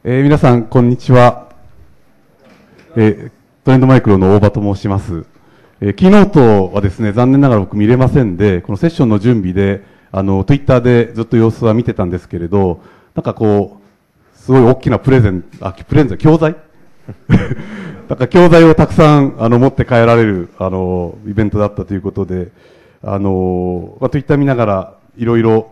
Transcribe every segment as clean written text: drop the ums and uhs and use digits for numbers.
皆さん、こんにちは。トレンドマイクロの大場と申します。キーノートはですね、残念ながら僕見れませんで、このセッションの準備で、Twitter でずっと様子は見てたんですけれど、なんかこう、すごい大きな教材なんか教材をたくさん持って帰られるイベントだったということで、Twitter 見ながらいろいろ、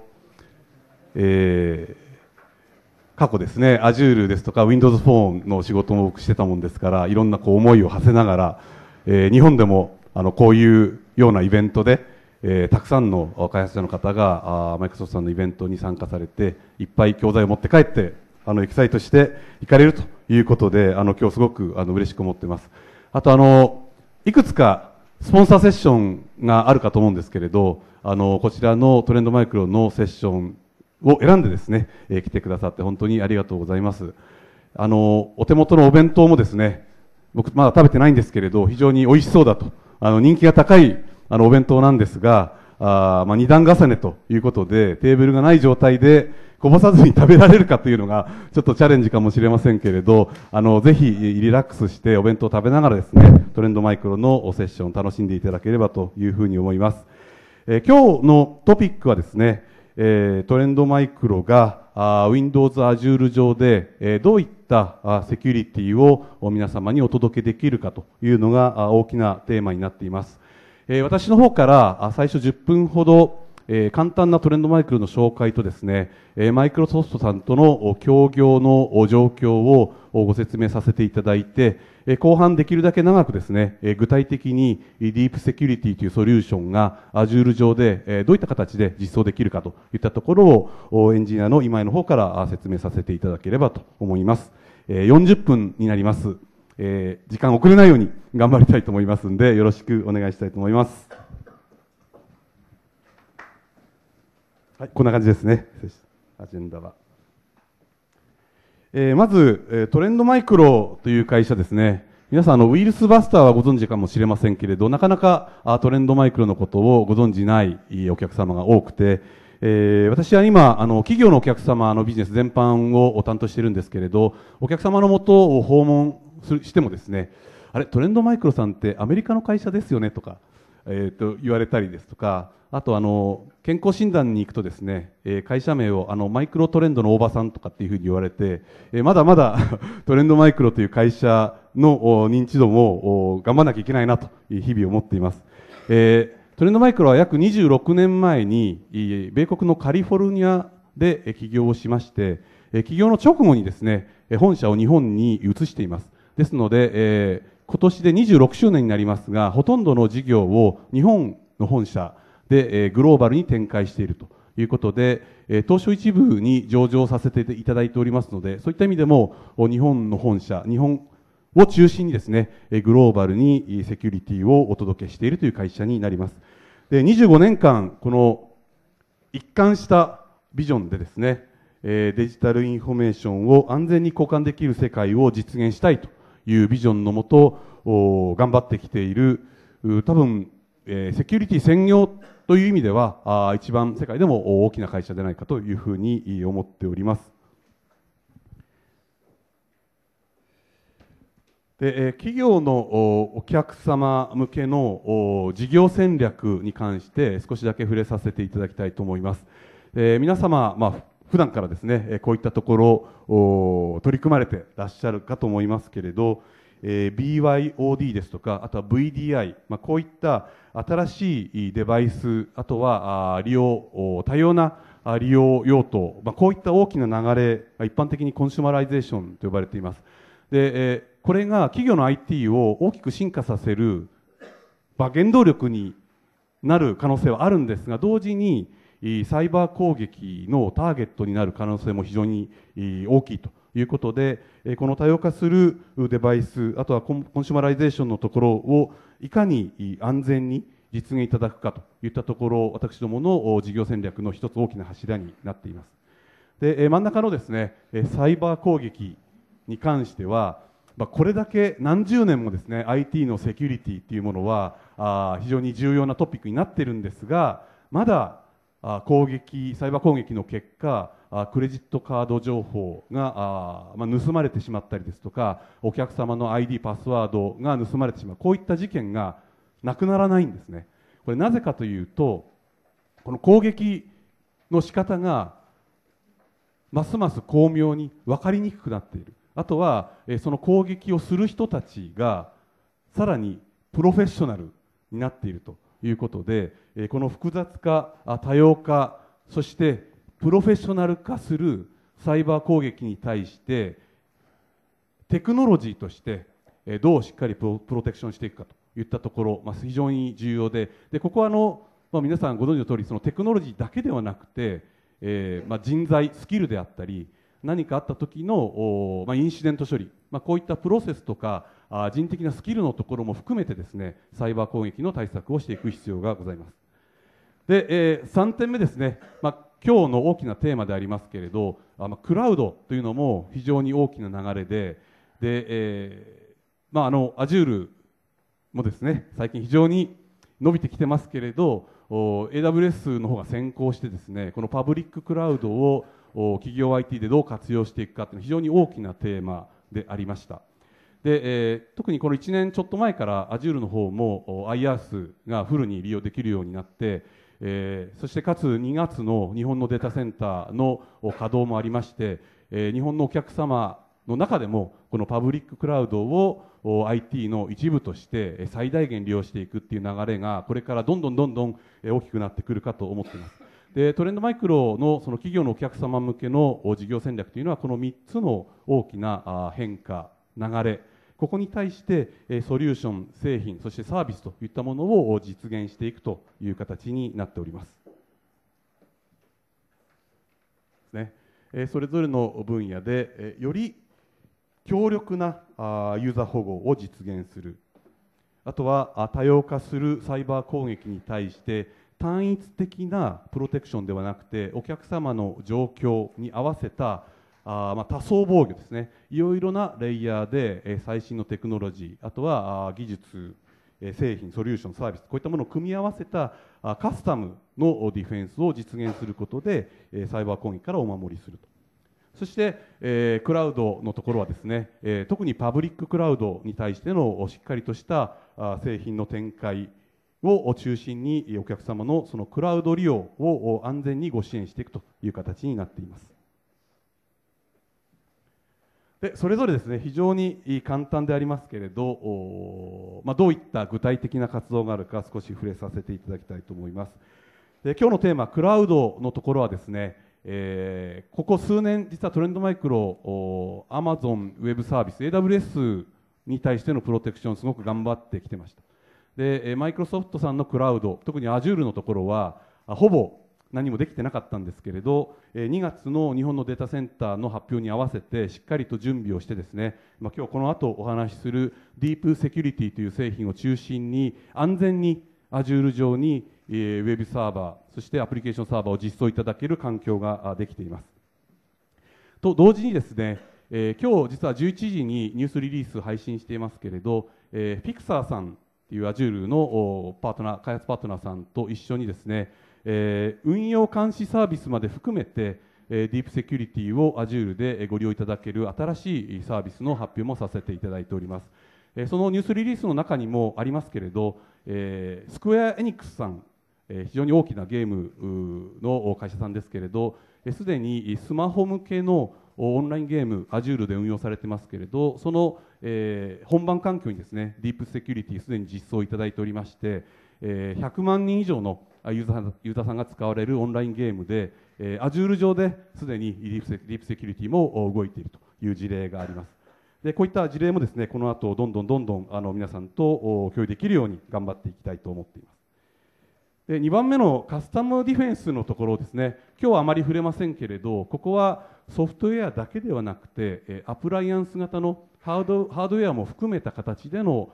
過去ですね、Azure ですとか Windows Phone の仕事も僕してたもんですから、いろんなこう思いを馳せながら、日本でもこういうようなイベントで、たくさんの開発者の方がマイクロソフトさんのイベントに参加されて、いっぱい教材を持って帰って、エキサイトして行かれるということで、今日すごく嬉しく思っています。あといくつかスポンサーセッションがあるかと思うんですけれど、こちらのトレンドマイクロのセッションを選んでですね、来てくださって本当にありがとうございます。お手元のお弁当もですね、僕まだ食べてないんですけれど、非常に美味しそうだと、人気が高いお弁当なんですが、二段重ねということで、テーブルがない状態でこぼさずに食べられるかというのがちょっとチャレンジかもしれませんけれど、ぜひリラックスしてお弁当を食べながらですね、トレンドマイクロのセッションを楽しんでいただければというふうに思います。今日のトピックはですね、トレンドマイクロがWindows Azure 上でどういったセキュリティを皆様にお届けできるかというのが大きなテーマになっています。私の方から最初10分ほど簡単なトレンドマイクロの紹介とですね、マイクロソフトさんとの協業の状況をご説明させていただいて、後半できるだけ長くですね、具体的にディープセキュリティというソリューションが Azure 上でどういった形で実装できるかといったところをエンジニアの今井の方から説明させていただければと思います。40分になります。時間遅れないように頑張りたいと思いますので、よろしくお願いしたいと思います。はい、こんな感じですね、アジェンダは。まず、トレンドマイクロという会社ですね。皆さん、ウイルスバスターはご存知かもしれませんけれど、なかなかトレンドマイクロのことをご存知ないお客様が多くて、私は今、企業のお客様のビジネス全般を担当しているんですけれど、お客様のもとを訪問してもですね、あれ、トレンドマイクロさんってアメリカの会社ですよねとか、言われたりですとか、あと健康診断に行くとですね、会社名をマイクロトレンドの大場さんとかっていうふうに言われて、まだまだトレンドマイクロという会社の認知度も頑張らなきゃいけないなと日々思っています。トレンドマイクロは約26年前に米国のカリフォルニアで起業をしまして、起業の直後にですね、本社を日本に移しています。ですので、今年で26周年になりますが、ほとんどの事業を日本の本社でグローバルに展開しているということで、東証一部に上場させていただいておりますので、そういった意味でも日本の本社、日本を中心にですね、グローバルにセキュリティをお届けしているという会社になります。で、25年間、この一貫したビジョンでですね、デジタルインフォメーションを安全に交換できる世界を実現したいというビジョンのもと、頑張ってきている、多分、セキュリティ専業という意味では、一番世界でも大きな会社でないかというふうに思っております。で、企業のお客様向けの事業戦略に関して少しだけ触れさせていただきたいと思います。皆様、普段からですね、こういったところ取り組まれてらっしゃるかと思いますけれど、BYOD ですとか、あとは VDI、こういった新しいデバイス、あとは多様な利用用途、こういった大きな流れ、一般的にコンシュマライゼーションと呼ばれています。で、これが企業の IT を大きく進化させる原動力になる可能性はあるんですが、同時にサイバー攻撃のターゲットになる可能性も非常に大きいということで、この多様化するデバイス、あとはコンシュマライゼーションのところをいかに安全に実現いただくかといったところ、私どもの事業戦略の一つ大きな柱になっています。で、真ん中のですね、サイバー攻撃に関しては、これだけ何十年もですね、IT のセキュリティというものは非常に重要なトピックになっているんですが、まだサイバー攻撃の結果、クレジットカード情報が盗まれてしまったりですとか、お客様の ID、パスワードが盗まれてしまう、こういった事件がなくならないんですね。これなぜかというと、この攻撃の仕方がますます巧妙に分かりにくくなっている。あとは、その攻撃をする人たちがさらにプロフェッショナルになっているということで、この複雑化、多様化、そしてプロフェッショナル化するサイバー攻撃に対してテクノロジーとしてどうしっかりプロテクションしていくかといったところ、非常に重要で、ここは皆さんご存知の通り、そのテクノロジーだけではなくて、人材、スキルであったり、何かあった時のインシデント処理、こういったプロセスとか人的なスキルのところも含めてですね、サイバー攻撃の対策をしていく必要がございます。で、3点目ですね、今日の大きなテーマでありますけれど、クラウドというのも非常に大きな流れで、Azure もですね、最近非常に伸びてきてますけれど、AWS の方が先行してですね、このパブリッククラウドを企業 IT でどう活用していくかというのは非常に大きなテーマでありました。で、特にこの1年ちょっと前から Azure の方も IaaS がフルに利用できるようになって、そしてかつ2月の日本のデータセンターの稼働もありまして、日本のお客様の中でもこのパブリッククラウドを IT の一部として最大限利用していくっていう流れがこれからどんどん大きくなってくるかと思っています。で、トレンドマイクロのその企業のお客様向けの事業戦略というのはこの3つの大きな変化、流れ、ここに対してソリューション、製品、そしてサービスといったものを実現していくという形になっております。それぞれの分野でより強力なユーザー保護を実現する。あとは多様化するサイバー攻撃に対して単一的なプロテクションではなくて、お客様の状況に合わせた多層防御ですね、いろいろなレイヤーで最新のテクノロジー、あとは技術、製品、ソリューション、サービス、こういったものを組み合わせたカスタムのディフェンスを実現することでサイバー攻撃からお守りすると。そして、クラウドのところはですね、特にパブリッククラウドに対してのしっかりとした製品の展開を中心にお客様のそのクラウド利用を安全にご支援していくという形になっています。で、それぞれですね、非常に簡単でありますけれど、どういった具体的な活動があるか少し触れさせていただきたいと思います。で、今日のテーマ、クラウドのところはですね、ここ数年、実はトレンドマイクロ、Amazon ウェブサービス、AWS に対してのプロテクション、すごく頑張ってきてました。で、マイクロソフトさんのクラウド、特に Azure のところは、ほぼ何もできてなかったんですけれど、2月の日本のデータセンターの発表に合わせて、しっかりと準備をしてですね、今日この後お話しするディープセキュリティという製品を中心に、安全に Azure 上にウェブサーバー、そしてアプリケーションサーバーを実装いただける環境ができています。と同時にですね、今日実は11時にニュースリリース配信していますけれど、フィクサーさんという Azure の開発パートナーさんと一緒にですね、運用監視サービスまで含めて、ディープセキュリティを Azure でご利用いただける新しいサービスの発表もさせていただいております。そのニュースリリースの中にもありますけれど、スクエア・エニックスさん、非常に大きなゲームの会社さんですけれど、すでにスマホ向けのオンラインゲーム Azure で運用されてますけれど、その、本番環境にですね、ディープセキュリティすでに実装いただいておりまして、100万人以上のユーザーさんが使われるオンラインゲームで、Azure 上ですでにディープセキュリティも動いているという事例があります。で、こういった事例もですね、この後どんどん皆さんと共有できるように頑張っていきたいと思っています。で、2番目のカスタムディフェンスのところですね、今日はあまり触れませんけれど、ここはソフトウェアだけではなくて、アプライアンス型のハードウェアも含めた形での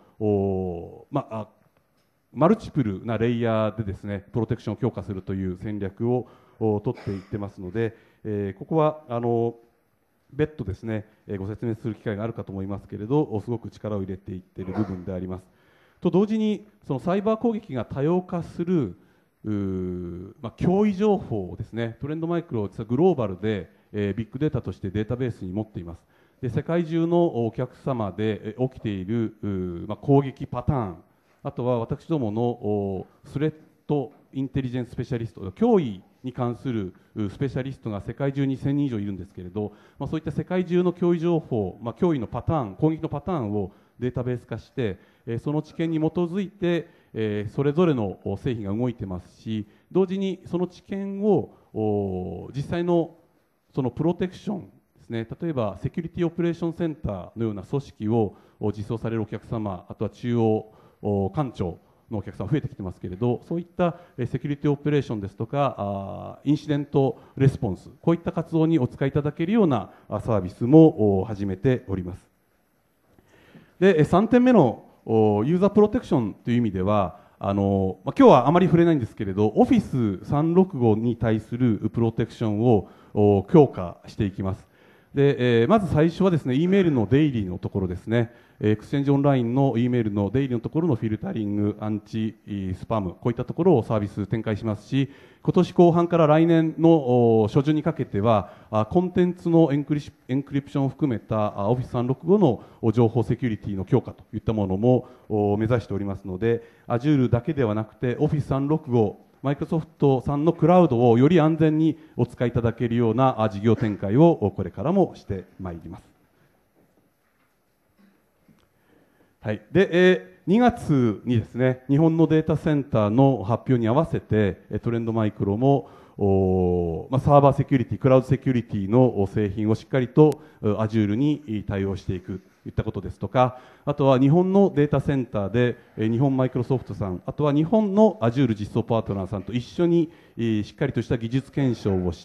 マルチプルなレイヤーでですね、プロテクションを強化するという戦略を取っていってますので、ここは別途ですね、ご説明する機会があるかと思いますけれど、すごく力を入れていっている部分であります。と同時に、そのサイバー攻撃が多様化する脅威情報をですね、トレンドマイクロはグローバルで、ビッグデータとしてデータベースに持っています。で、世界中のお客様で起きている攻撃パターン、あとは私どものスレッドインテリジェンススペシャリスト、脅威に関するスペシャリストが世界中に1000人以上いるんですけれど、そういった世界中の脅威情報、脅威のパターン、攻撃のパターンをデータベース化して、その知見に基づいて、それぞれの製品が動いてますし、同時にその知見を実際のそのプロテクションですね、例えばセキュリティオペレーションセンターのような組織を実装されるお客様、あとは中央官庁のお客様増えてきてますけれど、そういったセキュリティオペレーションですとかインシデントレスポンス、こういった活動にお使いいただけるようなサービスも始めております。で、3点目のユーザープロテクションという意味では、今日はあまり触れないんですけれど、Office365 に対するプロテクションを強化していきます。で、まず最初はですね、E メールのデイリーのところですね、エクスチェンジオンラインの E メールのデイリーのところのフィルタリング、アンチスパム、こういったところをサービス展開しますし、今年後半から来年の初旬にかけては、コンテンツのエンクリプションを含めた Office365 の情報セキュリティの強化といったものも目指しておりますので、Azure だけではなくて Office365、マイクロソフトさんのクラウドをより安全にお使いいただけるような事業展開をこれからもしてまいります。はい。で、2月にですね、日本のデータセンターの発表に合わせて、トレンドマイクロもサーバーセキュリティ、クラウドセキュリティの製品をしっかりと Azure に対応していくといったことですとか、あとは日本のデータセンターで日本マイクロソフトさん、あとは日本の Azure 実装パートナーさんと一緒にしっかりとした技術検証をして、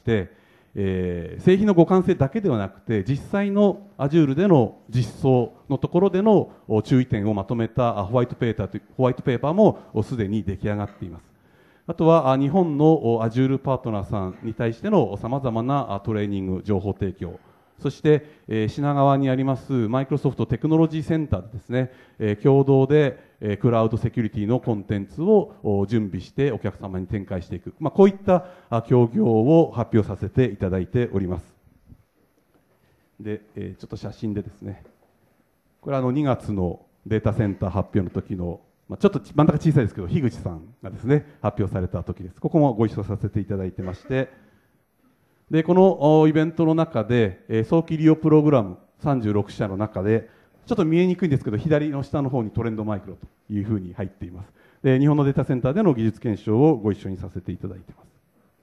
製品の互換性だけではなくて、実際の Azure での実装のところでの注意点をまとめたホワイトペーパーもすでに出来上がっています。あとは日本の Azure パートナーさんに対してのさまざまなトレーニング、情報提供、そして品川にありますマイクロソフトテクノロジーセンターでですね、共同でクラウドセキュリティのコンテンツを準備してお客様に展開していく、こういった協業を発表させていただいております。で、ちょっと写真でですね、これは2月のデータセンター発表の時の、ちょっと真ん中小さいですけど、樋口さんがですね、発表された時です。ここもご一緒させていただいてまして、で、このイベントの中で、早期利用プログラム36社の中で、ちょっと見えにくいんですけど、左の下の方にトレンドマイクロというふうに入っています。で、日本のデータセンターでの技術検証をご一緒にさせていただいています。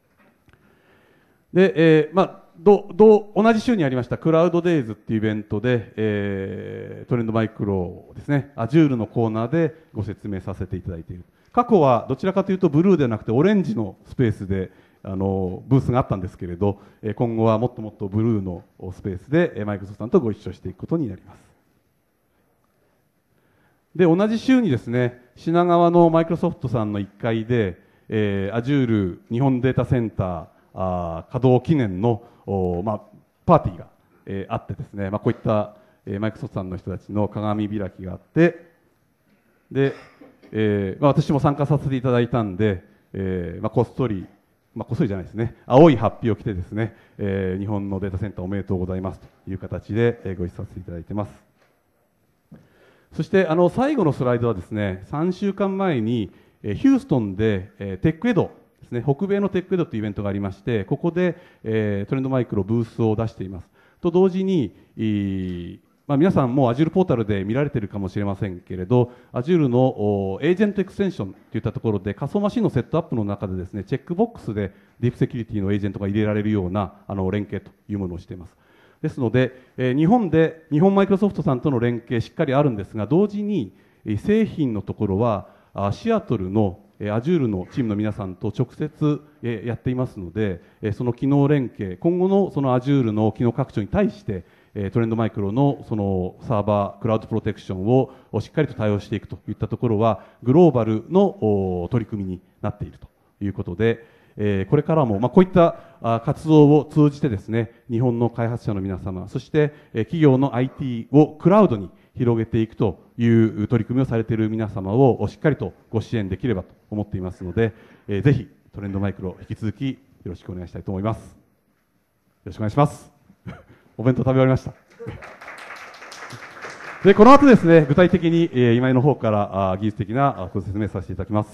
で、同じ週にありましたクラウドデイズっていうイベントで、トレンドマイクロをですね、Azure のコーナーでご説明させていただいている。過去はどちらかというとブルーではなくてオレンジのスペースでブースがあったんですけれど、今後はもっともっとブルーのスペースでマイクロソフトさんとご一緒していくことになります。で、同じ週にですね、品川のマイクロソフトさんの1階で、Azure 日本データセンター稼働記念のパーティーが、あってですね、こういった、マイクロソフトさんの人たちの鏡開きがあって、で、私も参加させていただいたんで、こっそりじゃないですね、青いハッピーを着てですね、日本のデータセンターおめでとうございますという形で、ご一緒させていただいています。そして最後のスライドはですね、3週間前にヒューストンでテックエドですね、北米のテックエドというイベントがありまして、ここでトレンドマイクロブースを出しています。と同時に、皆さんも Azure ポータルで見られているかもしれませんけれど、Azure のエージェントエクステンションといったところで仮想マシンのセットアップの中でですね、チェックボックスでディープセキュリティのエージェントが入れられるような連携というものをしています。ですので、日本マイクロソフトさんとの連携しっかりあるんですが、同時に製品のところはシアトルのAzure のチームの皆さんと直接やっていますので、その機能連携、今後のその Azure の機能拡張に対してトレンドマイクロのそのサーバークラウドプロテクションをしっかりと対応していくといったところはグローバルの取り組みになっているということで、これからもこういった活動を通じてですね、日本の開発者の皆様、そして企業の IT をクラウドに広げていくという取り組みをされている皆様をしっかりとご支援できればと思っていますので、ぜひトレンドマイクロ引き続きよろしくお願いしたいと思います。よろしくお願いします。お弁当食べ終わりました。で、この後ですね、具体的に今井の方から技術的なご説明させていただきます。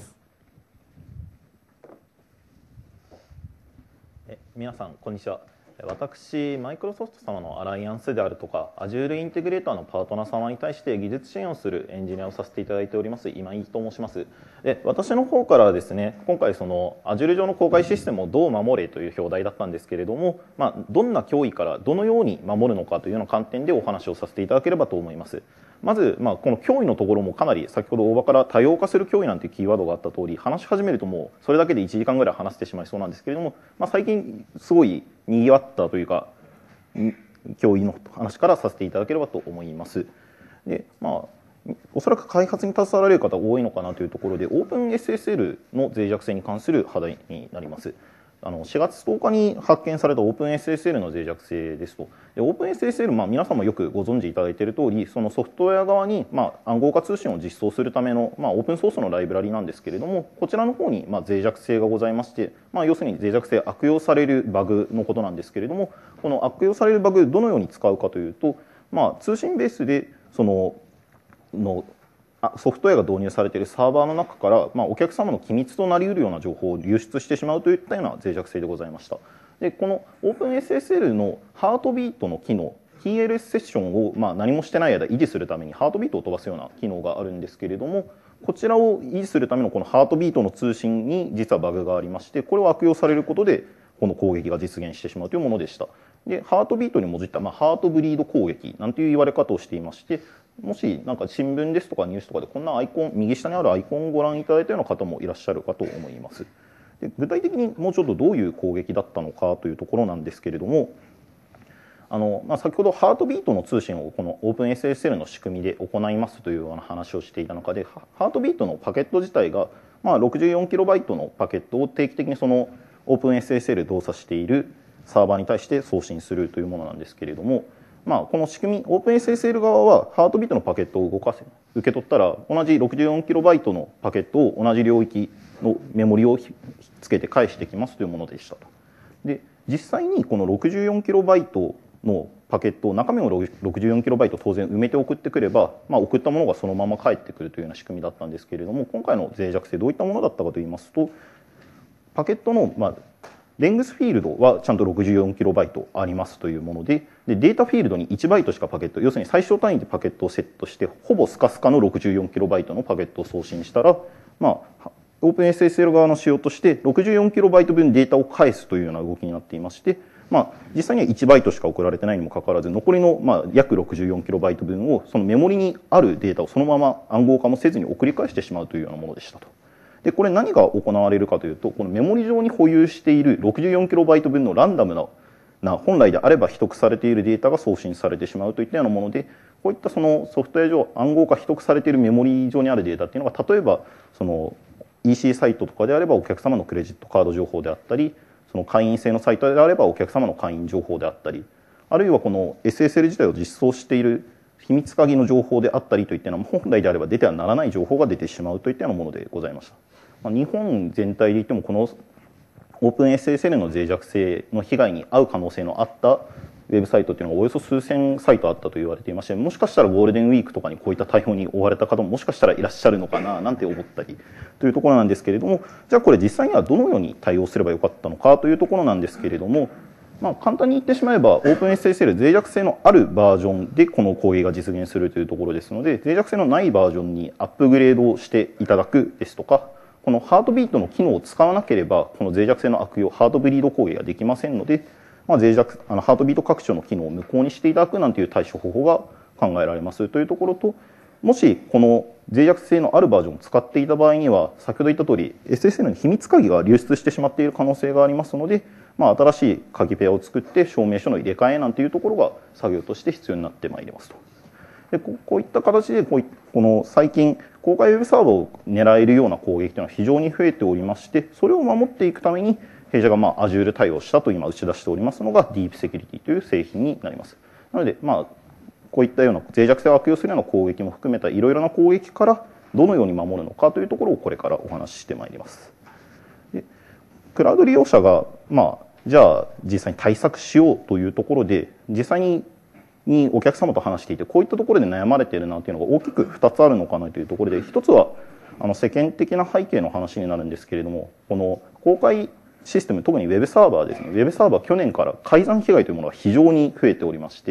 皆さん、こんにちは。私、マイクロソフト様のアライアンスであるとか、Azure インテグレーターのパートナー様に対して技術支援をするエンジニアをさせていただいております、今井と申します。で、私の方からはですね、今回、Azure 上の公開システムをどう守れという表題だったんですけれども、どんな脅威からどのように守るのかというような観点でお話をさせていただければと思います。まず、この脅威のところもかなり先ほど大場から多様化する脅威なんていうキーワードがあった通り、話し始めるともうそれだけで1時間ぐらい話してしまいそうなんですけれども、最近すごい賑わったというか、脅威の話からさせていただければと思います。で、おそらく開発に携わられる方多いのかなというところで、OpenSSL の脆弱性に関する課題になります。4月10日に発見された OpenSSL の脆弱性ですと。で OpenSSL、皆さんもよくご存知いただいている通り、そのソフトウェア側に、暗号化通信を実装するための、オープンソースのライブラリなんですけれども、こちらの方に、脆弱性がございまして、要するに脆弱性悪用されるバグのことなんですけれども、この悪用されるバグどのように使うかというと、通信ベースでソフトウェアが導入されているサーバーの中から、お客様の機密となり得るような情報を流出してしまうといったような脆弱性でございました。で、この OpenSSL のハートビートの機能、TLS セッションを何もしてない間維持するためにハートビートを飛ばすような機能があるんですけれども、こちらを維持するためのこのハートビートの通信に実はバグがありまして、これを悪用されることでこの攻撃が実現してしまうというものでした。で、ハートビートにもじった、ハートブリード攻撃なんていう言われ方をしていまして、もしなんか新聞ですとかニュースとかでこんなアイコン、右下にあるアイコンをご覧いただいたような方もいらっしゃるかと思います。で、具体的にもうちょっとどういう攻撃だったのかというところなんですけれども、先ほどハートビートの通信をこの OpenSSL の仕組みで行いますというような話をしていた中で、ハートビートのパケット自体が、64KB のパケットを定期的にその OpenSSL 動作しているサーバーに対して送信するというものなんですけれども、この仕組み、OpenSSL 側はハートビートのパケットを受け取ったら、同じ 64KB のパケットを同じ領域のメモリをつけて返してきますというものでしたと。で、実際にこの 64KB のパケットを、中身を 64KB 当然埋めて送ってくれば、送ったものがそのまま返ってくるというような仕組みだったんですけれども、今回の脆弱性どういったものだったかといいますと、パケットの、レングスフィールドはちゃんと 64KB ありますというもので、データフィールドに1バイトしかパケット、要するに最小単位でパケットをセットして、ほぼスカスカの 64KB のパケットを送信したら、OpenSSL 側の仕様として 64KB 分データを返すというような動きになっていまして、実際には1バイトしか送られてないにもかかわらず、残りの約 64KB 分をそのメモリにあるデータをそのまま暗号化もせずに送り返してしまうというようなものでしたと。で、これ何が行われるかというと、このメモリ上に保有している 64KB 分のランダムな本来であれば秘匿されているデータが送信されてしまうといったようなもので、こういったそのソフトウェア上暗号化秘匿されているメモリ上にあるデータっていうのが、例えばその EC サイトとかであればお客様のクレジットカード情報であったり、その会員制のサイトであればお客様の会員情報であったり、あるいはこの SSL 自体を実装している秘密鍵の情報であったりといったような、本来であれば出てはならない情報が出てしまうといったようなものでございました。日本全体で言ってもこの OpenSSL の脆弱性の被害に遭う可能性のあったウェブサイトっていうのがおよそ数千サイトあったと言われていまして、もしかしたらゴールデンウィークとかにこういった対応に追われた方ももしかしたらいらっしゃるのかななんて思ったりというところなんですけれども、じゃあこれ実際にはどのように対応すればよかったのかというところなんですけれども、簡単に言ってしまえば OpenSSL 脆弱性のあるバージョンでこの攻撃が実現するというところですので、脆弱性のないバージョンにアップグレードをしていただくですとか、このハートビートの機能を使わなければこの脆弱性の悪用、ハートブリード攻撃ができませんので、ハートビート拡張の機能を無効にしていただくなんていう対処方法が考えられますというところと、もしこの脆弱性のあるバージョンを使っていた場合には、先ほど言った通り SSL に秘密鍵が流出してしまっている可能性がありますので、新しい鍵ペアを作って証明書の入れ替えなんていうところが作業として必要になってまいりますと。でこういった形でこの最近公開ウェブサーバーを狙えるような攻撃というのは非常に増えておりまして、それを守っていくために弊社がAzure 対応したと今打ち出しておりますのが Deep Security という製品になります。なのでこういったような脆弱性を悪用するような攻撃も含めたいろいろな攻撃からどのように守るのかというところをこれからお話ししてまいります。でクラウド利用者が、じゃあ実際に対策しようというところで実際にお客様と話していてこういったところで悩まれているなというのが大きく2つあるのかなというところで、1つは世間的な背景の話になるんですけれども、この公開システム、特にウェブサーバーですね、ウェブサーバー去年から改ざん被害というものが非常に増えておりまして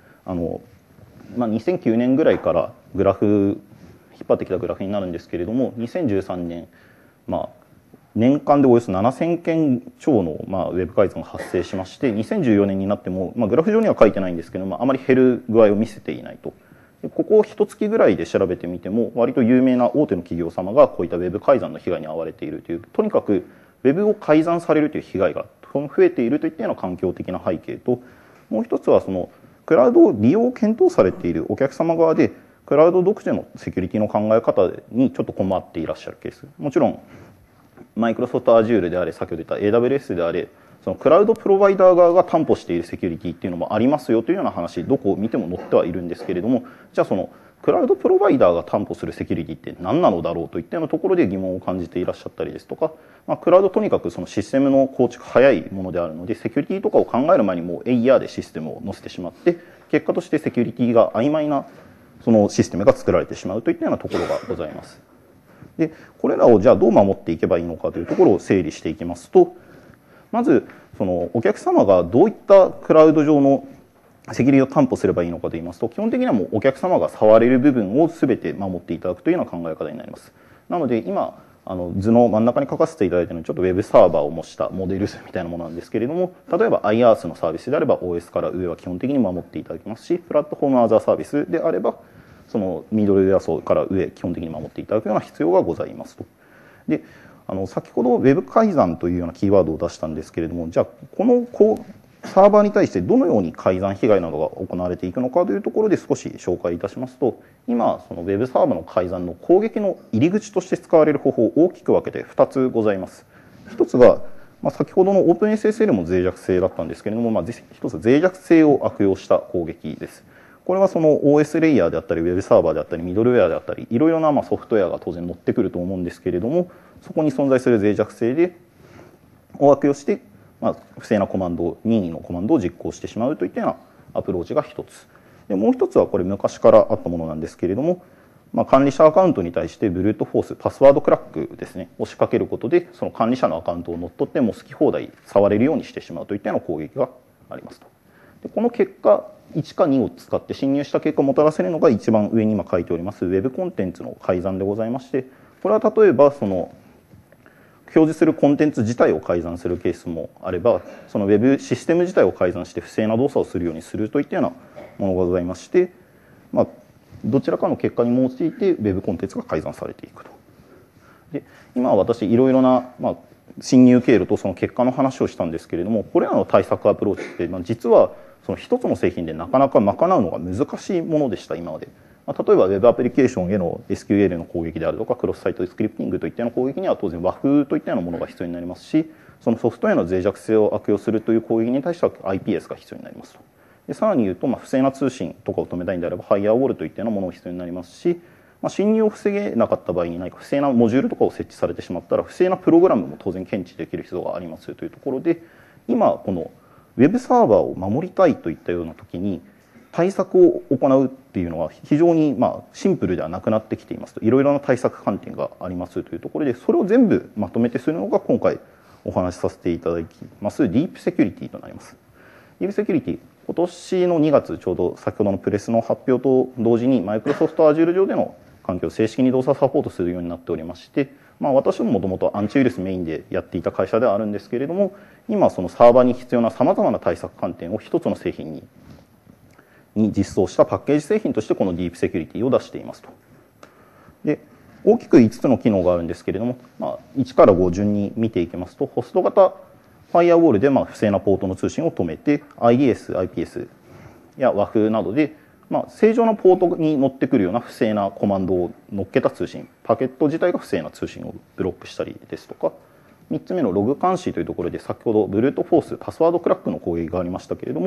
、2009年ぐらいからグラフ引っ張ってきたグラフになるんですけれども、2013年、年間でおよそ7000件超のウェブ改ざんが発生しまして、2014年になっても、グラフ上には書いてないんですけども、あまり減る具合を見せていないと。ここを1月ぐらいで調べてみても、割と有名な大手の企業様がこういったウェブ改ざんの被害に遭われているという、とにかくウェブを改ざんされるという被害が増えているといったような環境的な背景と、もう一つはそのクラウドを利用を検討されているお客様側でクラウド独自のセキュリティの考え方にちょっと困っていらっしゃるケース、もちろんマイクロソフト Azure であれ、先ほど言った AWS であれ、そのクラウドプロバイダー側が担保しているセキュリティっていうのもありますよというような話、どこを見ても載ってはいるんですけれども、じゃあそのクラウドプロバイダーが担保するセキュリティって何なのだろうといったようなところで疑問を感じていらっしゃったりですとか、クラウドとにかくそのシステムの構築早いものであるので、セキュリティとかを考える前にもうエイヤーでシステムを載せてしまって、結果としてセキュリティが曖昧なそのシステムが作られてしまうといったようなところがございます。でこれらをじゃあどう守っていけばいいのかというところを整理していきますと、まずそのお客様がどういったクラウド上のセキュリティを担保すればいいのかといいますと、基本的にはもうお客様が触れる部分を全て守っていただくというような考え方になります。なので今図の真ん中に書かせていただいているのはちょっとウェブサーバーを模したモデル図みたいなものなんですけれども、例えば IaaS のサービスであれば OS から上は基本的に守っていただきますし、プラットフォームアザーサービスであればそのミドルウェア層から上基本的に守っていただくような必要がございますと。で先ほどウェブ改ざんというようなキーワードを出したんですけれども、じゃあこのサーバーに対してどのように改ざん被害などが行われていくのかというところで少し紹介いたしますと、今そのウェブサーバーの改ざんの攻撃の入り口として使われる方法を大きく分けて2つございます。一つが、先ほどの OpenSSL も脆弱性だったんですけれども、一つは脆弱性を悪用した攻撃です。これはその OS レイヤーであったりウェブサーバーであったりミドルウェアであったりいろいろなソフトウェアが当然載ってくると思うんですけれども、そこに存在する脆弱性を悪用して不正なコマンド、任意のコマンドを実行してしまうといったようなアプローチが一つで、もう一つはこれ昔からあったものなんですけれども、管理者アカウントに対してブルートフォース、パスワードクラックですねを仕掛けることで、その管理者のアカウントを乗っ取ってもう好き放題触れるようにしてしまうといったような攻撃がありますと。でこの結果1か2を使って侵入した結果もたらせるのが一番上に今書いておりますウェブコンテンツの改ざんでございまして、これは例えばその表示するコンテンツ自体を改ざんするケースもあれば、そのウェブシステム自体を改ざんして不正な動作をするようにするといったようなものがございまして、どちらかの結果に用いてウェブコンテンツが改ざんされていくと。で今は私いろいろな、侵入経路とその結果の話をしたんですけれども、これらの対策アプローチって、実はその一つの製品でなかなか賄うのが難しいものでした今まで。例えば Web アプリケーションへの SQL の攻撃であるとかクロスサイトスクリプティングといったような攻撃には当然和風といったようなものが必要になりますし、そのソフトウェアの脆弱性を悪用するという攻撃に対しては IPS が必要になりますと。でさらに言うと、不正な通信とかを止めたいんであればファイアウォールといったようなものが必要になりますし、侵入を防げなかった場合に何か不正なモジュールとかを設置されてしまったら不正なプログラムも当然検知できる必要がありますというところで、今このウェブサーバーを守りたいといったような時に対策を行うっていうのは非常にシンプルではなくなってきていますと、いろいろな対策観点がありますというところで、それを全部まとめてするのが今回お話しさせていただきますディープセキュリティとなります。ディープセキュリティ、今年の2月ちょうど先ほどのプレスの発表と同時にマイクロソフト Azure 上での環境を正式に動作サポートするようになっておりまして、私ももともとアンチウイルスメインでやっていた会社ではあるんですけれども、今そのサーバーに必要なさまざまな対策観点を一つの製品に実装したパッケージ製品としてこのディープセキュリティを出していますと。で大きく5つの機能があるんですけれども、1から5順に見ていきますと、ホスト型ファイアウォールで不正なポートの通信を止めて IDS、IPS や和風などで正常なポートに乗ってくるような不正なコマンドを乗っけた通信、パケット自体が不正な通信をブロックしたりですとか、3つ目のログ監視というところで先ほどブルートフォース、パスワードクラックの攻撃がありましたけれども、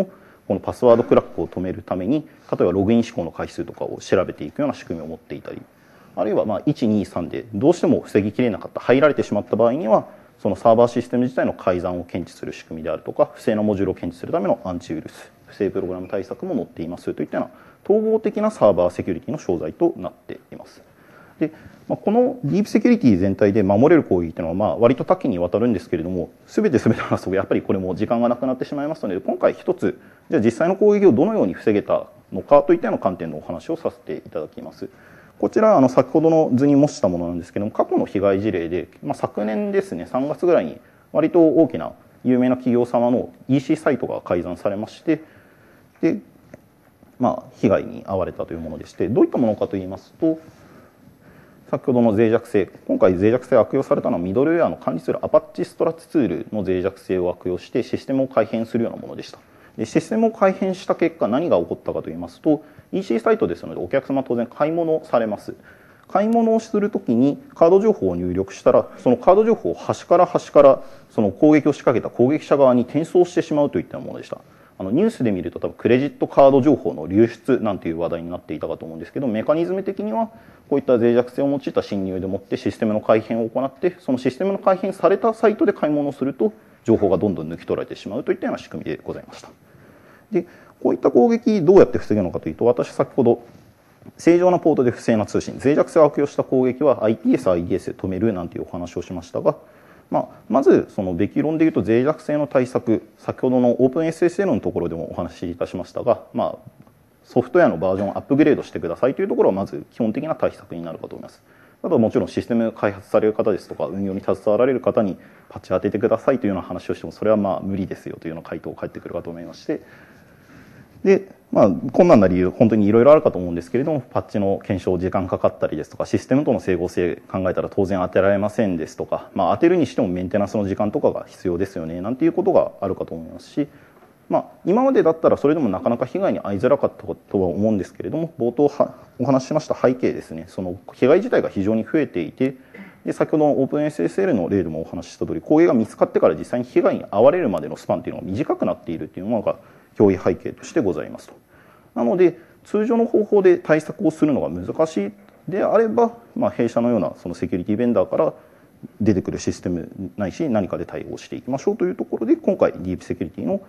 このパスワードクラックを止めるために例えばログイン試行の回数とかを調べていくような仕組みを持っていたり、あるいは123でどうしても防ぎきれなかった入られてしまった場合にはそのサーバーシステム自体の改ざんを検知する仕組みであるとか不正なモジュールを検知するためのアンチウイルス、不正プログラム対策も載っていますといったような統合的なサーバーセキュリティの商材となっています。でこのディープセキュリティ全体で守れる攻撃というのは割と多岐にわたるんですけれども、全て話すとやっぱりこれも時間がなくなってしまいますので、今回一つじゃあ実際の攻撃をどのように防げたのかといったような観点のお話をさせていただきます。こちら先ほどの図に模したものなんですけども、過去の被害事例で、昨年ですね3月ぐらいに割と大きな有名な企業様の EC サイトが改ざんされまして、で被害に遭われたというものでして、どういったものかといいますと、先ほどの脆弱性、今回脆弱性を悪用されたのはミドルウェアの管理するアパッチストラッツツールの脆弱性を悪用してシステムを改変するようなものでした。でシステムを改変した結果何が起こったかといいますと、 EC サイトですのでお客様は当然買い物をされます。買い物をするときにカード情報を入力したら、そのカード情報を端から端からその攻撃を仕掛けた攻撃者側に転送してしまうといったものでした。ニュースで見ると多分クレジットカード情報の流出なんていう話題になっていたかと思うんですけど、メカニズム的にはこういった脆弱性を用いた侵入でもってシステムの改変を行って、そのシステムの改変されたサイトで買い物をすると情報がどんどん抜き取られてしまうといったような仕組みでございました。でこういった攻撃どうやって防ぐのかというと、私先ほど正常なポートで不正な通信、脆弱性を悪用した攻撃は IPS、IDS で止めるなんていうお話をしましたが、まずそのべき論でいうと脆弱性の対策、先ほどの OpenSSL のところでもお話しいたしましたが、ソフトウェアのバージョンをアップグレードしてくださいというところはまず基本的な対策になるかと思います。あとはもちろんシステム開発される方ですとか運用に携わられる方にパッチ当ててくださいというような話をしてもそれは無理ですよというような回答が返ってくるかと思いまして、で困難な理由本当にいろいろあるかと思うんですけれども、パッチの検証時間かかったりですとか、システムとの整合性考えたら当然当てられませんですとか、当てるにしてもメンテナンスの時間とかが必要ですよねなんていうことがあるかと思いますし、今までだったらそれでもなかなか被害に遭いづらかったとは思うんですけれども、冒頭お話ししました背景ですね、その被害自体が非常に増えていて、で先ほどの OpenSSL の例でもお話しした通り、攻撃が見つかってから実際に被害に遭われるまでのスパンというのが短くなっているというのが脅威背景としてございますと。なので通常の方法で対策をするのが難しいであれば、弊社のようなそのセキュリティベンダーから出てくるシステムないし何かで対応していきましょうというところで、今回ディープセキュリティの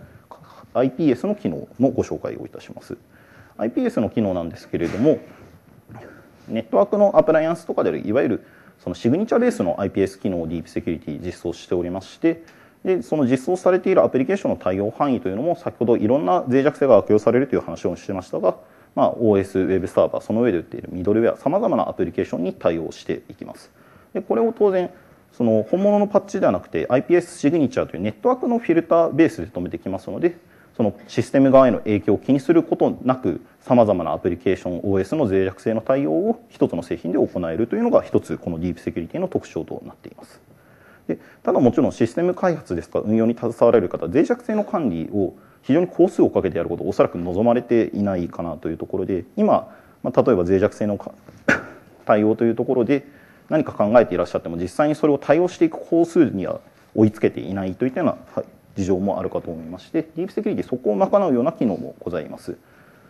IPS の機能のご紹介をいたします。 IPS の機能なんですけれども、ネットワークのアプライアンスとかであるいわゆるそのシグニチャーベースの IPS 機能をディープセキュリティ実装しておりまして、でその実装されているアプリケーションの対応範囲というのも先ほどいろんな脆弱性が悪用されるという話をしてましたが、OS、ウェブサーバー、その上で売っているミドルウェア、さまざまなアプリケーションに対応していきます。でこれを当然その本物のパッチではなくて IPS シグニチャーというネットワークのフィルターベースで止めてきますので、そのシステム側への影響を気にすることなくさまざまなアプリケーション OS の脆弱性の対応を一つの製品で行えるというのが一つこのディープセキュリティの特徴となっています。でただもちろんシステム開発ですとか運用に携わられる方、脆弱性の管理を非常に工数をかけてやることをおそらく望まれていないかなというところで、今、例えば脆弱性の対応というところで何か考えていらっしゃっても実際にそれを対応していく工数には追いつけていないといったような事情もあるかと思いまして、ディープセキュリティそこを賄うような機能もございます。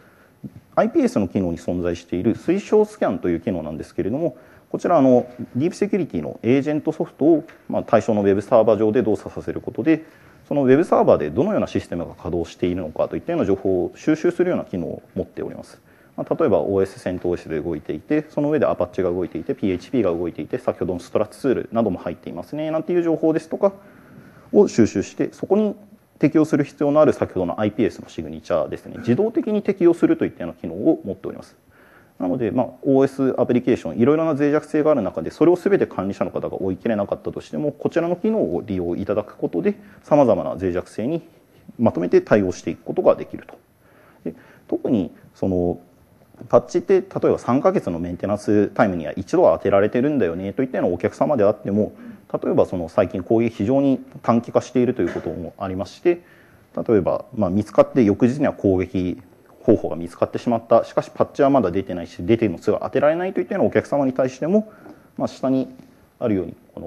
IPS の機能に存在している推奨スキャンという機能なんですけれども、こちらディープセキュリティのエージェントソフトを対象のウェブサーバー上で動作させることで、そのウェブサーバーでどのようなシステムが稼働しているのかといったような情報を収集するような機能を持っております。例えば OS セント OS で動いていて、その上で Apache が動いていて PHP が動いていて、先ほどのストラッツツールなども入っていますねなんていう情報ですとかを収集して、そこに適用する必要のある先ほどの IPS のシグニチャーですね、自動的に適用するといったような機能を持っております。なので、OS アプリケーションいろいろな脆弱性がある中でそれを全て管理者の方が追い切れなかったとしても、こちらの機能を利用いただくことでさまざまな脆弱性にまとめて対応していくことができると。で特にそのパッチって例えば3ヶ月のメンテナンスタイムには一度は当てられてるんだよねといったようなお客様であっても、例えばその最近攻撃非常に短期化しているということもありまして、例えば見つかって翌日には攻撃方法が見つかってしまった、しかしパッチはまだ出てないし出てるのすぐ当てられないといったようなお客様に対しても、下にあるようにこの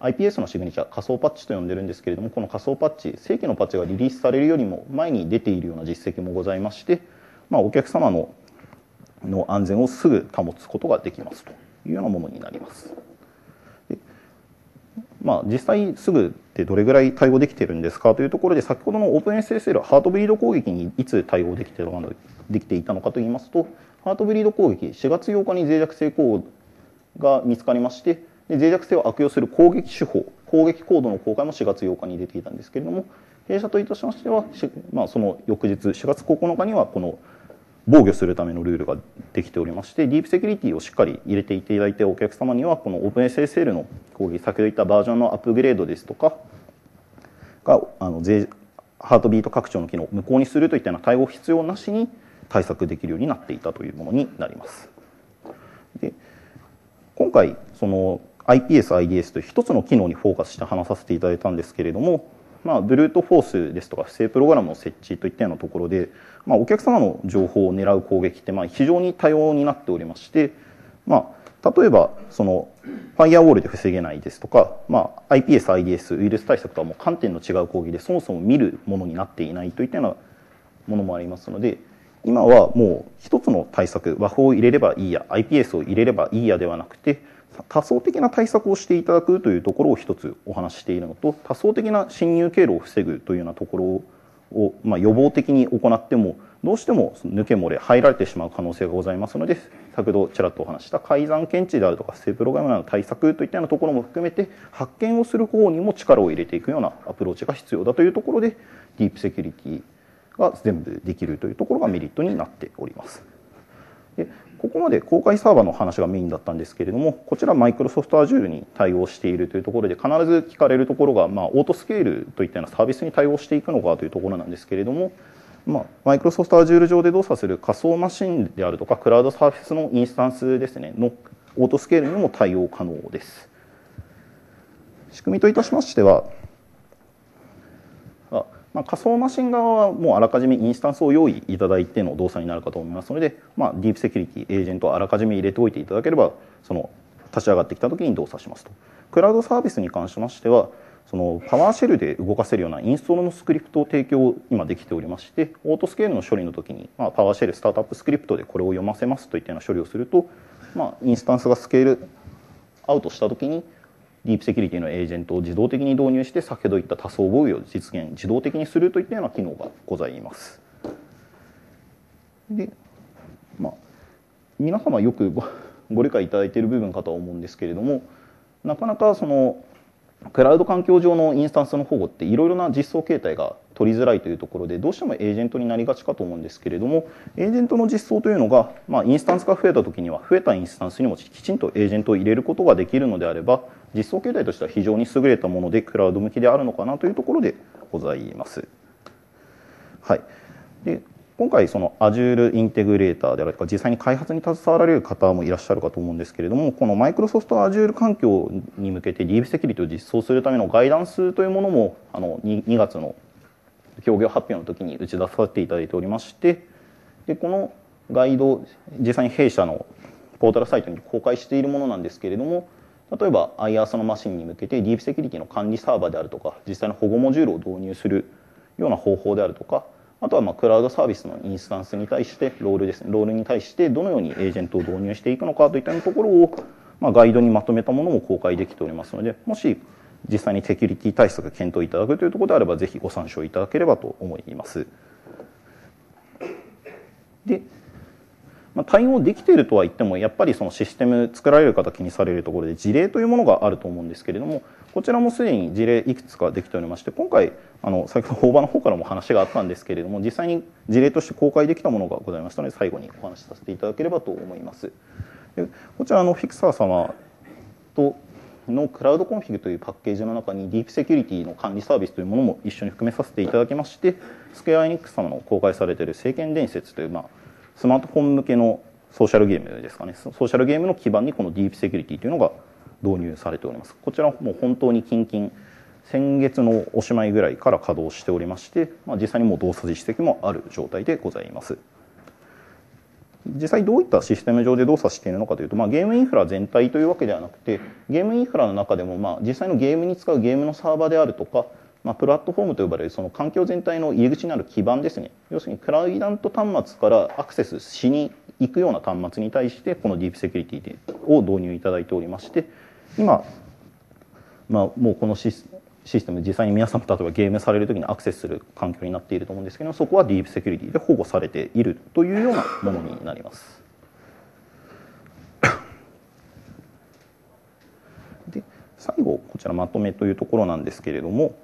IPS のシグネチャー、仮想パッチと呼んでるんですけれども、この仮想パッチ、正規のパッチがリリースされるよりも前に出ているような実績もございまして、お客様の安全をすぐ保つことができますというようなものになります。で実際すぐってどれぐらい対応できているんですかというところで、先ほどの OpenSSL ハートブリード攻撃にいつ対応できていたのかといいますと、ハートブリード攻撃、4月8日に脆弱性コードが見つかりまして、で脆弱性を悪用する攻撃手法、攻撃コードの公開も4月8日に出ていたんですけれども、弊社といたしましては、その翌日4月9日にはこの防御するためのルールができておりまして、ディープセキュリティをしっかり入れていただいて、お客様にはこの OpenSSL の攻撃、先ほど言ったバージョンのアップグレードですとかがハートビート拡張の機能を無効にするといったような対応必要なしに対策できるようになっていたというものになります。で今回その IPS、IDS という一つの機能にフォーカスして話させていただいたんですけれども、ブルートフォースですとか不正プログラムの設置といったようなところで、お客様の情報を狙う攻撃って非常に多様になっておりまして、例えばそのファイアウォールで防げないですとか、IPS、IDS、ウイルス対策とはもう観点の違う攻撃でそもそも見るものになっていないといったようなものもありますので、今はもう一つの対策、WAF を入れればいいや、IPS を入れればいいやではなくて、多層的な対策をしていただくというところを一つお話ししているのと、多層的な侵入経路を防ぐというようなところを、予防的に行ってもどうしても抜け漏れ入られてしまう可能性がございますので、先ほどちらっとお話した改ざん検知であるとか不正プログラムの対策といったようなところも含めて、発見をする方にも力を入れていくようなアプローチが必要だというところで、ディープセキュリティが全部できるというところがメリットになっております。でここまで公開サーバーの話がメインだったんですけれども、こちらマイクロソフト Azure に対応しているというところで、必ず聞かれるところが、オートスケールといったようなサービスに対応していくのかというところなんですけれども、マイクロソフト Azure 上で動作する仮想マシンであるとかクラウドサービスのインスタンスですねのオートスケールにも対応可能です。仕組みといたしましては、仮想マシン側はもうあらかじめインスタンスを用意いただいての動作になるかと思いますので、ディープセキュリティエージェントをあらかじめ入れておいていただければ、その立ち上がってきたときに動作しますと。クラウドサービスに関しましては、そのパワーシェルで動かせるようなインストールのスクリプトを提供今できておりまして、オートスケールの処理のときに、パワーシェルスタートアップスクリプトでこれを読ませますといったような処理をすると、インスタンスがスケールアウトしたときに、ディープセキュリティのエージェントを自動的に導入して、先ほど言った多層防御を実現自動的にするといったような機能がございます。で、皆様よくご理解いただいている部分かとは思うんですけれども、なかなかそのクラウド環境上のインスタンスの保護っていろいろな実装形態が取りづらいというところで、どうしてもエージェントになりがちかと思うんですけれども、エージェントの実装というのが、インスタンスが増えたときには、増えたインスタンスにもきちんとエージェントを入れることができるのであれば、実装形態としては非常に優れたもので、クラウド向きであるのかなというところでございます。はい。で今回その Azure インテグレーターであるとか実際に開発に携わられる方もいらっしゃるかと思うんですけれども、このマイクロソフト Azure 環境に向けてディープセキュリティを実装するためのガイダンスというものも2月の協業発表の時に打ち出させていただいておりまして、でこのガイド実際に弊社のポータルサイトに公開しているものなんですけれども、例えば IaaS のマシンに向けてディープセキュリティの管理サーバーであるとか実際の保護モジュールを導入するような方法であるとか、あとはクラウドサービスのインスタンスに対してロールですね、ロールに対してどのようにエージェントを導入していくのかといったところを、ガイドにまとめたものも公開できておりますので、もし実際にセキュリティ対策検討いただくというところであればぜひご参照いただければと思います。で対応できているとは言っても、やっぱりそのシステム作られる方気にされるところで事例というものがあると思うんですけれども、こちらもすでに事例いくつかできておりまして、今回先ほど大場の方からも話があったんですけれども、実際に事例として公開できたものがございましたので、最後にお話しさせていただければと思います。でこちらフィクサー様とのクラウドコンフィグというパッケージの中にディープセキュリティの管理サービスというものも一緒に含めさせていただきまして、スクエアエニックス様の公開されている聖剣伝説という、スマートフォン向けのソーシャルゲームですかね、ソーシャルゲームの基盤にこのディープセキュリティというのが導入されております。こちらもう本当に近々先月のおしまいぐらいから稼働しておりまして、実際にもう動作実績もある状態でございます。 実際どういったシステム上で動作しているのかというと、ゲームインフラ全体というわけではなくて、ゲームインフラの中でも実際のゲームに使うゲームのサーバーであるとか、プラットフォームと呼ばれるその環境全体の入り口になる基盤ですね。要するにクライアント端末からアクセスしに行くような端末に対してこのディープセキュリティを導入いただいておりまして、今、もうこのシステム実際に皆さんも例えばゲームされるときにアクセスする環境になっていると思うんですけど、そこはディープセキュリティで保護されているというようなものになります。で、最後こちらまとめというところなんですけれども、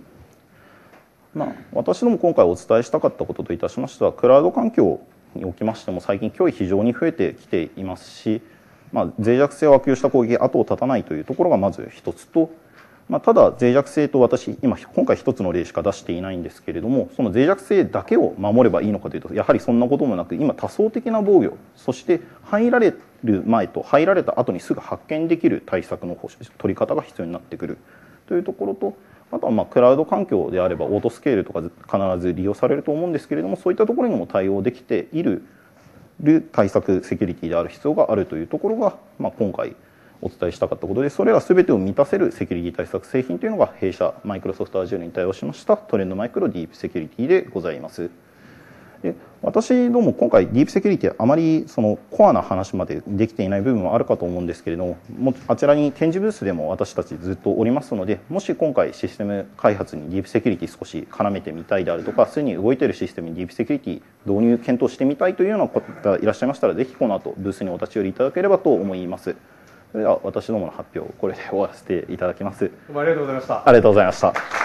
私ども今回お伝えしたかったことといたしましては、クラウド環境におきましても最近脅威非常に増えてきていますし、脆弱性を悪用した攻撃が後を絶たないというところがまず一つと、ただ脆弱性と今回一つの例しか出していないんですけれども、その脆弱性だけを守ればいいのかというと、やはりそんなこともなく、今多層的な防御、そして入られる前と入られた後にすぐ発見できる対策の取り方が必要になってくるというところと、あとはクラウド環境であればオートスケールとか必ず利用されると思うんですけれども、そういったところにも対応できている対策セキュリティである必要があるというところが、今回お伝えしたかったことで、それら全てを満たせるセキュリティ対策製品というのが弊社マイクロソフト Azure に対応しましたトレンドマイクロディープセキュリティでございます。で、私ども今回ディープセキュリティあまりそのコアな話までできていない部分もあるかと思うんですけれども、あちらに展示ブースでも私たちずっとおりますので、もし今回システム開発にディープセキュリティ少し絡めてみたいであるとか、すでに動いているシステムにディープセキュリティ導入検討してみたいというような方がいらっしゃいましたら、ぜひこの後ブースにお立ち寄りいただければと思います。それでは私どもの発表をこれで終わらせていただきます。 どうもありがとうございました。 ありがとうございました。